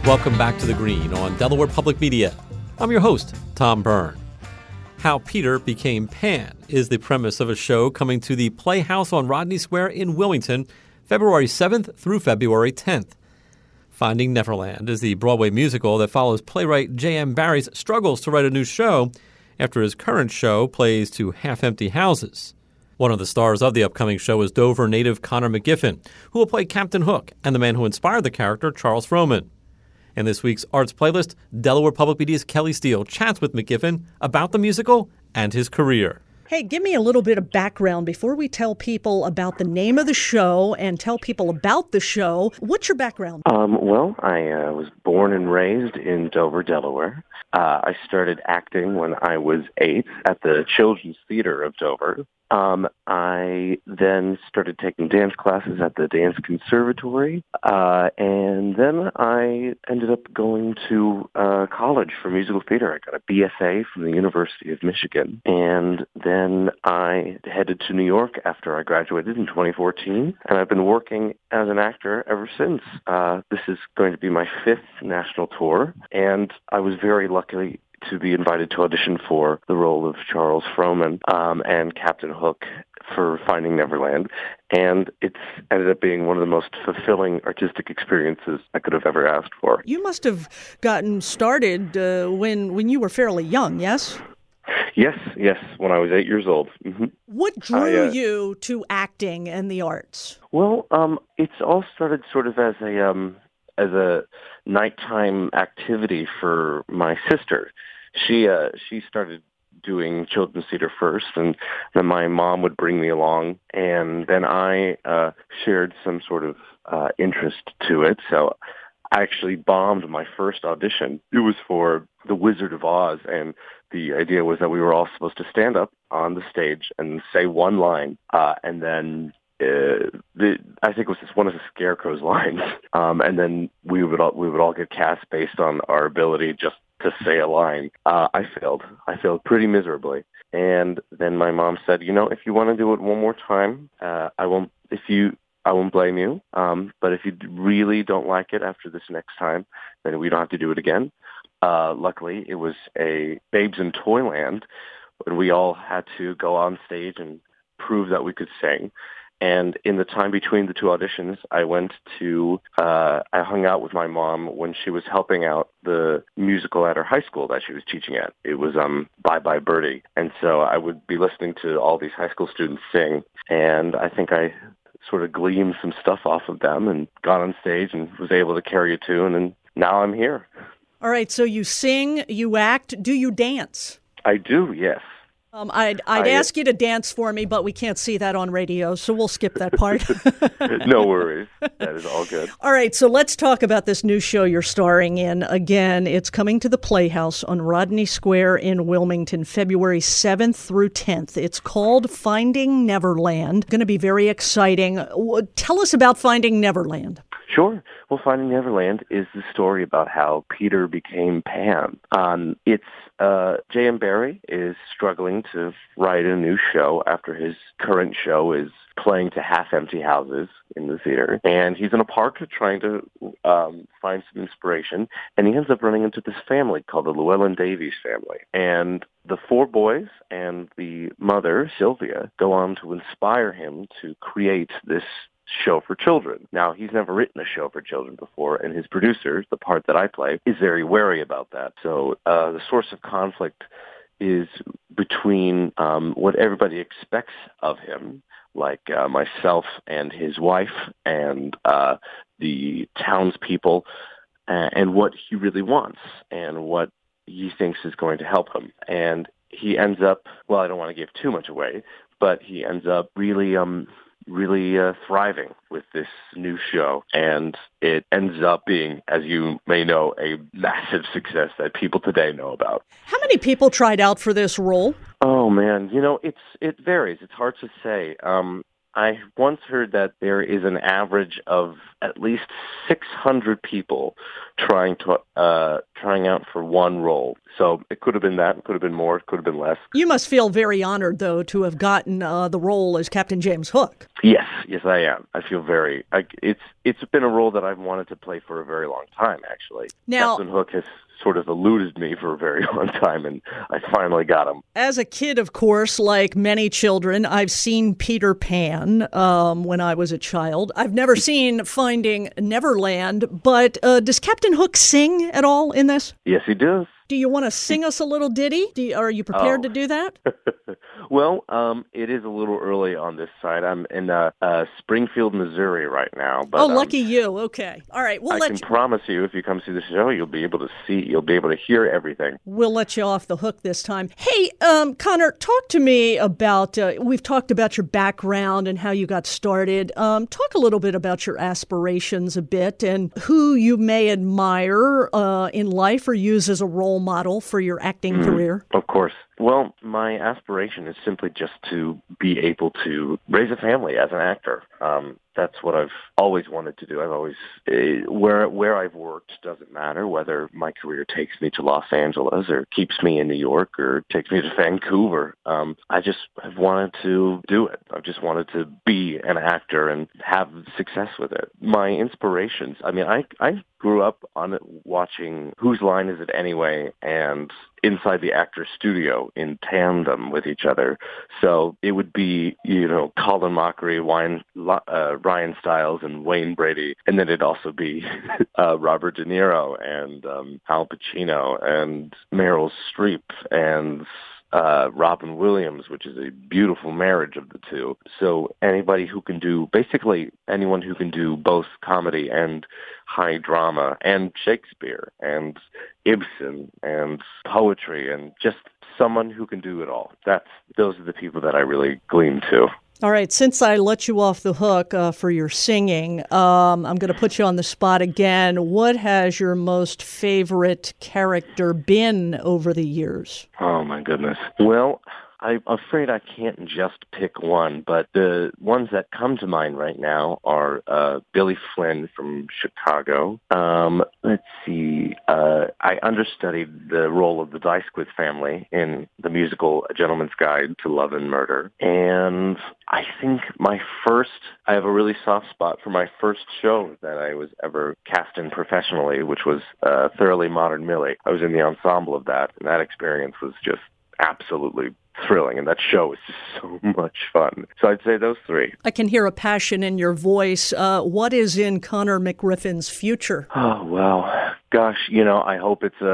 Welcome back to The Green on Delaware Public Media. I'm your host, Tom Byrne. How Peter Became Pan is the premise of a show coming to the Playhouse on Rodney Square in Wilmington, February 7th through February 10th. Finding Neverland is the Broadway musical that follows playwright J.M. Barrie's struggles to write a new show after his current show plays to half-empty houses. One of the stars of the upcoming show is Dover native Connor McGiffin, who will play Captain Hook and the man who inspired the character, Charles Frohman. In this week's Arts Playlist, Delaware Public Media's Kelly Steele chats with McGiffin about the musical and his career. Hey, give me a little bit of background before we tell people about the name of the show and tell people about the show. What's your background? Well, I was born and raised in Dover, Delaware. I started acting when I was 8 at the Children's Theater of Dover. I then started taking dance classes at the Dance Conservatory, and then I ended up going to college for musical theater. I got a BFA from the University of Michigan, and then I headed to New York after I graduated in 2014, and I've been working as an actor ever since. This is going to be my 5th national tour, and I was very lucky to be invited to audition for the role of Charles Frohman and Captain Hook for Finding Neverland, and it's ended up being one of the most fulfilling artistic experiences I could have ever asked for. You must have gotten started when you were fairly young, yes? Yes, when I was 8 years old. Mm-hmm. What drew you to acting and the arts? Well, it's all started sort of as a nighttime activity for my sister. She started doing children's theater first, and then my mom would bring me along, and then I shared some sort of interest to it. So I actually bombed my first audition. It was for The Wizard of Oz, and the idea was that we were all supposed to stand up on the stage and say one line, and then I think it was just one of the Scarecrow's lines, and then we would all get cast based on our ability just to say a line. I failed pretty miserably, and then my mom said, if you want to do it one more time, I won't blame you. But if you really don't like it after this next time, then we don't have to do it again. Luckily, it was a Babes in Toyland, and we all had to go on stage and prove that we could sing. And in the time between the two auditions, I hung out with my mom when she was helping out the musical at her high school that she was teaching at. It was Bye Bye Birdie. And so I would be listening to all these high school students sing, and I think I sort of gleaned some stuff off of them and got on stage and was able to carry a tune, and now I'm here. All right, so you sing, you act, do you dance? I do, yes. I'd ask you to dance for me, but we can't see that on radio, so we'll skip that part. No worries. That is all good. All right, so let's talk about this new show you're starring in. Again, it's coming to the Playhouse on Rodney Square in Wilmington, February 7th through 10th. It's called Finding Neverland. Going to be very exciting. Tell us about Finding Neverland. Sure. Well, Finding Neverland is the story about how Peter became Pan. J.M. Barrie is struggling to write a new show after his current show is playing to half-empty houses in the theater. And he's in a park trying to find some inspiration, and he ends up running into this family called the Llewellyn Davies family. And the 4 boys and the mother, Sylvia, go on to inspire him to create this show for children. Now, he's never written a show for children before, and his producer, the part that I play, is very wary about that. So the source of conflict is between what everybody expects of him, like myself and his wife and the townspeople, and what he really wants and what he thinks is going to help him. And he ends up, well, I don't want to give too much away, but he ends up really thriving with this new show, and it ends up being, as you may know, a massive success that people today know about. How many people tried out for this role? Oh man, it varies. It's hard to say. I once heard that there is an average of at least 600 people trying out for one role. So it could have been that, it could have been more, it could have been less. You must feel very honored, though, to have gotten the role as Captain James Hook. Yes, I am. I feel it's been a role that I've wanted to play for a very long time, actually. Now, Captain Hook has sort of eluded me for a very long time, and I finally got him. As a kid, of course, like many children, I've seen Peter Pan when I was a child. I've never seen Finding Neverland, but does Captain Hook sing at all in this? Yes, he does. Do you want to sing us a little ditty? Are you prepared to do that? Well, it is a little early on this side. I'm in Springfield, Missouri right now. But, lucky you. Okay. All right. I can promise you, if you come see the show, you'll be able to hear everything. We'll let you off the hook this time. Hey, Connor, talk to me about, we've talked about your background and how you got started. Talk a little bit about your aspirations a bit and who you may admire in life or use as a role model for your acting career. Of course. Well, my aspiration is simply just to be able to raise a family as an actor. That's what I've always wanted to do. I've always, where I've worked doesn't matter, whether my career takes me to Los Angeles or keeps me in New York or takes me to Vancouver. I just have wanted to do it. I've just wanted to be an actor and have success with it. My inspirations, I grew up on watching Whose Line Is It Anyway and Inside the Actor's Studio in tandem with each other. So it would be, Colin Mockery, Ryan Stiles, and Wayne Brady. And then it'd also be Robert De Niro and Al Pacino and Meryl Streep and Robin Williams, which is a beautiful marriage of the two. So anyone who can do both comedy and high drama and Shakespeare and Ibsen and poetry and just someone who can do it all. Those are the people that I really glean to. All right, since I let you off the hook for your singing, I'm going to put you on the spot again. What has your most favorite character been over the years? Oh, my goodness. Well, I'm afraid I can't just pick one, but the ones that come to mind right now are Billy Flynn from Chicago. Let's see. I understudied the role of the Dysquith family in the musical A Gentleman's Guide to Love and Murder. And I think I have a really soft spot for my first show that I was ever cast in professionally, which was Thoroughly Modern Millie. I was in the ensemble of that, and that experience was just absolutely thrilling, and that show is just so much fun. So I'd say those three. I can hear a passion in your voice. What is in Connor McGriffin's future? Oh, well, gosh, I hope it's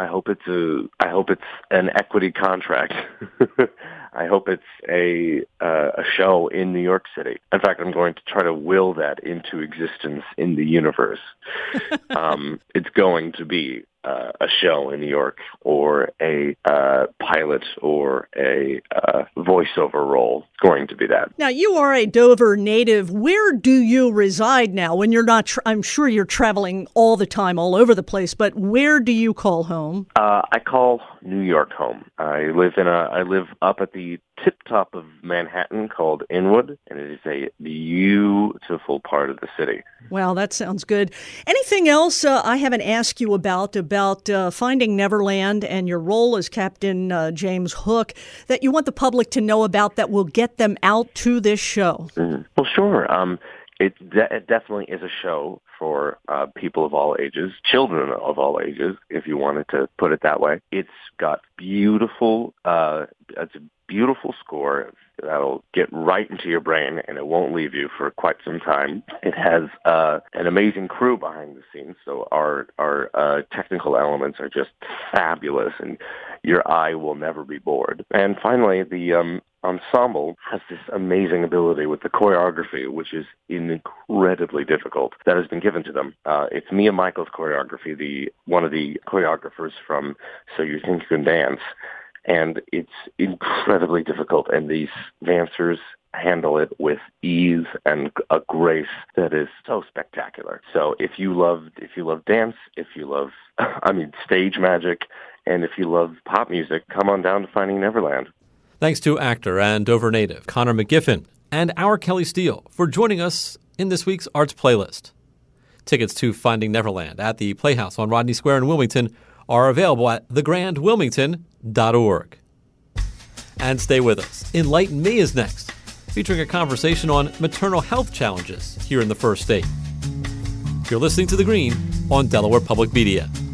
an equity contract. I hope it's a show in New York City. In fact, I'm going to try to will that into existence in the universe. It's going to be a show in New York or a pilot or a voiceover role. It's going to be that. Now, you are a Dover native. Where do you reside now when you're not, I'm sure you're traveling all the time, all over the place, but where do you call home? I call New York home. I live up at the tip top of Manhattan called Inwood, and it is a beautiful part of the city. Wow, that sounds good. Anything else I haven't asked you about Finding Neverland and your role as Captain James Hook that you want the public to know about that will get them out to this show? Mm-hmm. Well, sure. It definitely is a show for people of all ages, children of all ages, if you wanted to put it that way. It's got it's a beautiful score that'll get right into your brain, and it won't leave you for quite some time. It has an amazing crew behind the scenes, so our technical elements are just fabulous, and your eye will never be bored. And finally, the ensemble has this amazing ability with the choreography, which is incredibly difficult, that has been given to them. It's Mia Michaels' choreography, one of the choreographers from So You Think You Can Dance, and it's incredibly difficult, and these dancers handle it with ease and a grace that is so spectacular. So if you love dance, if you love stage magic, and if you love pop music, come on down to Finding Neverland. Thanks to actor and Dover native Connor McGiffin and our Kelly Steele for joining us in this week's Arts Playlist. Tickets to Finding Neverland at the Playhouse on Rodney Square in Wilmington are available at thegrandwilmington.org. And stay with us. Enlighten Me is next, featuring a conversation on maternal health challenges here in the First State. You're listening to The Green on Delaware Public Media.